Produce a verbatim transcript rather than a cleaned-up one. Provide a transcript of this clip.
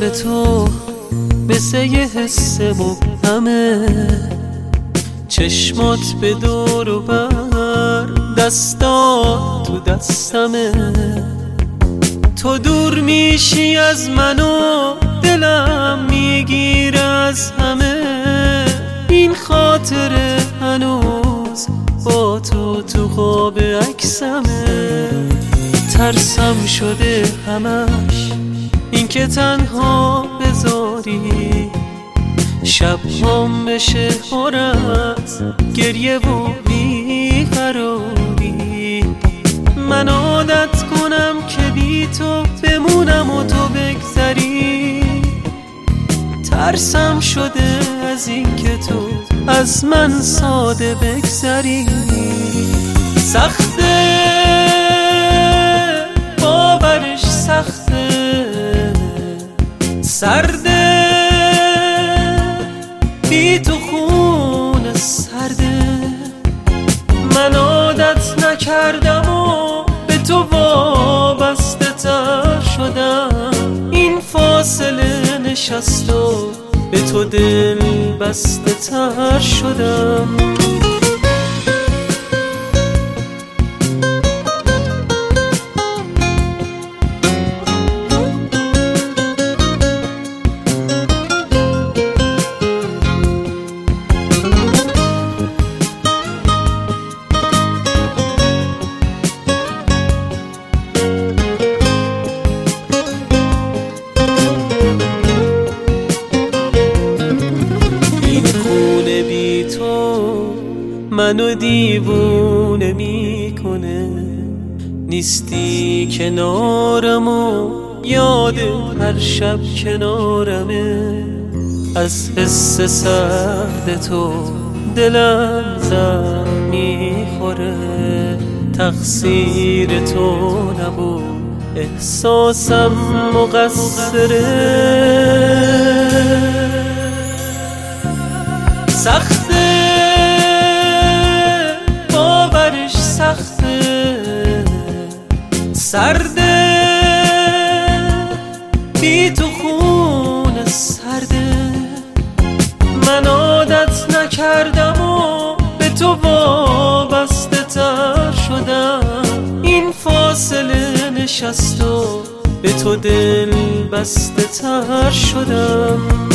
به تو مثل یه حس مبهمه، چشمات به دور و بر، دستات تو دستمه. تو دور میشی از من و دلم میگیره از همه، این خاطره هنوز با تو تو خواب عکسمه. ترسم شده همش این که تنها بذاری، شب هم بشه پر از گریه و بیقراری. من عادت کنم که بی تو بمونم و تو بگذری، ترسم شده از این که تو از من ساده بگذری. سخته باورش، سخته سرده بی تو خون سرده. من عادت نکردم و به تو وابسته تر شدم، این فاصله نشست و به تو دل بسته تر شدم. منو دیوونه میکنه، نیستی کنارم و یاد هر شب کنارمه. از حس سرد تو دلم زن میخوره، تقصیر تو نبود احساسم مقصره. سخته باورش، سخته سرده بی تو خون سرده. من عادت نکردم و به تو وابسته تر شدم، این فاصله نشست و به تو دل بسته تر شدم.